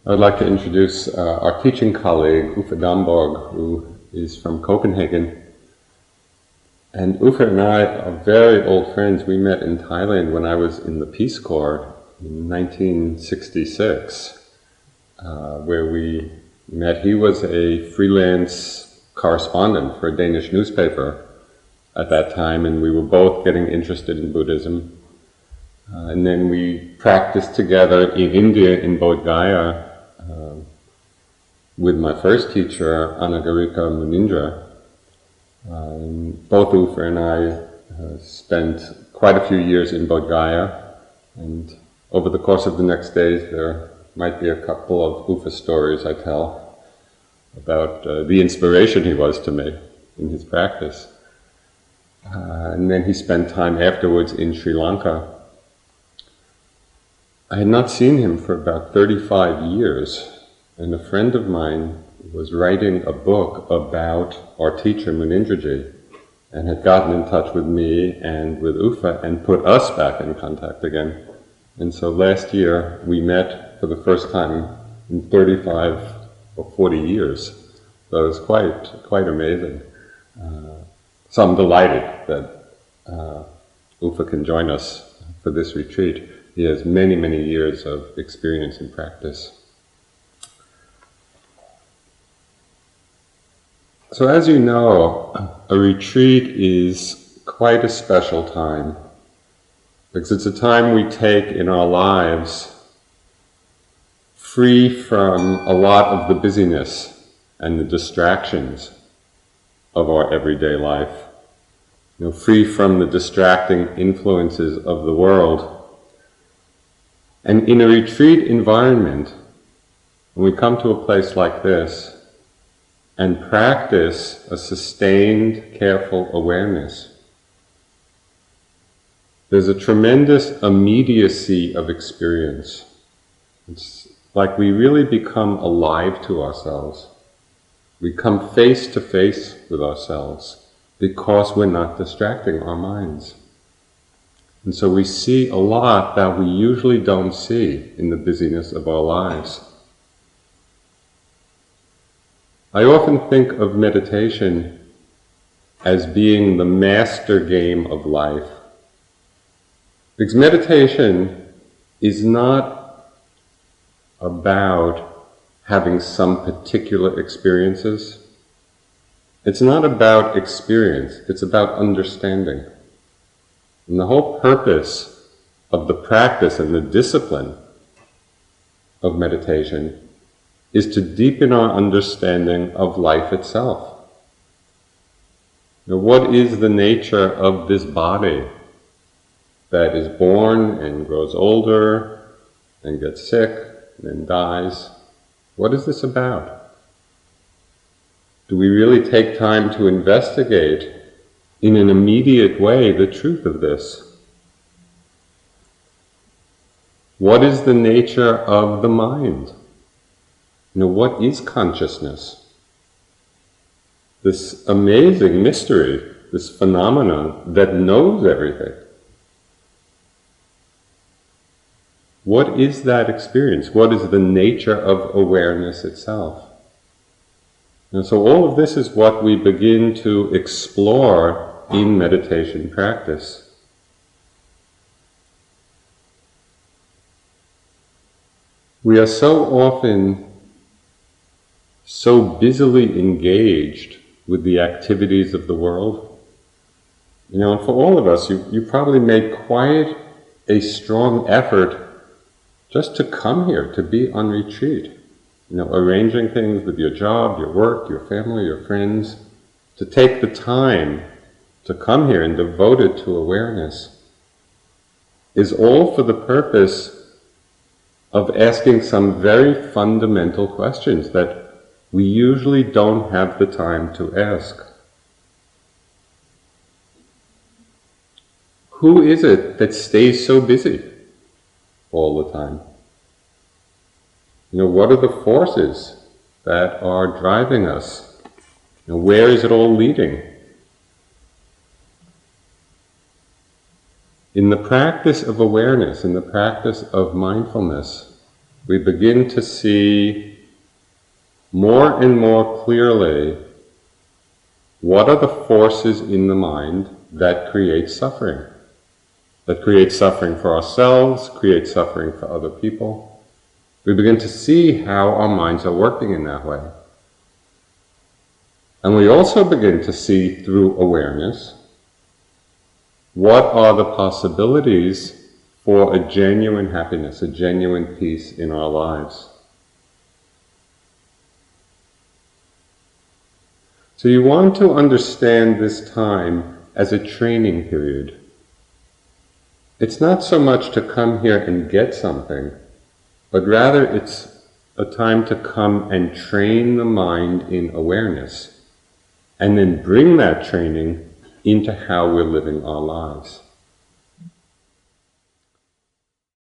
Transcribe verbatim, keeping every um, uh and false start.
I would like to introduce uh, our teaching colleague, Uffe Damborg, who is from Copenhagen. And Uffe and I are very old friends. We met in Thailand when I was in the Peace Corps in nineteen sixty-six, uh, where we met. He was a freelance correspondent for a Danish newspaper at that time, and we were both getting interested in Buddhism. Uh, and then we practiced together in India, in Bodh Gaya, uh, with my first teacher, Anagarika Munindra. Um, both Uffe and I uh, spent quite a few years in Bodh Gaya, and over the course of the next days there might be a couple of Uffe stories I tell about uh, the inspiration he was to me in his practice. Uh, and then he spent time afterwards in Sri Lanka. I had not seen him for about thirty-five years, and a friend of mine was writing a book about our teacher Munindraji, and had gotten in touch with me and with Uffe and put us back in contact again. And so last year we met for the first time in thirty-five or forty years. So it was quite, quite amazing. Uh, so I'm delighted that uh, Uffe can join us for this retreat. He has many, many years of experience in practice. So as you know, a retreat is quite a special time, because it's a time we take in our lives free from a lot of the busyness and the distractions of our everyday life, you know, free from the distracting influences of the world. And in a retreat environment, when we come to a place like this and practice a sustained, careful awareness, there's a tremendous immediacy of experience. It's like we really become alive to ourselves. We come face to face with ourselves because we're not distracting our minds. And so we see a lot that we usually don't see in the busyness of our lives. I often think of meditation as being the master game of life. Because meditation is not about having some particular experiences. It's not about experience, it's about understanding. And the whole purpose of the practice and the discipline of meditation is to deepen our understanding of life itself. Now, what is the nature of this body that is born and grows older and gets sick and then dies? What is this about? Do we really take time to investigate in an immediate way the truth of this? What is the nature of the mind? You know, what is consciousness? This amazing mystery, this phenomenon that knows everything. What is that experience? What is the nature of awareness itself? And so all of this is what we begin to explore in meditation practice. We are so often so busily engaged with the activities of the world. You know, and for all of us, you, you probably made quite a strong effort just to come here, to be on retreat. You know, arranging things with your job, your work, your family, your friends, to take the time to come here and devote it to awareness is all for the purpose of asking some very fundamental questions that we usually don't have the time to ask. Who is it that stays so busy all the time? You know, what are the forces that are driving us? You know, where is it all leading? In the practice of awareness, in the practice of mindfulness, we begin to see more and more clearly what are the forces in the mind that create suffering, that create suffering for ourselves, create suffering for other people. We begin to see how our minds are working in that way. And we also begin to see through awareness what are the possibilities for a genuine happiness, a genuine peace in our lives. So you want to understand this time as a training period. It's not so much to come here and get something, but rather it's a time to come and train the mind in awareness, and then bring that training into how we're living our lives.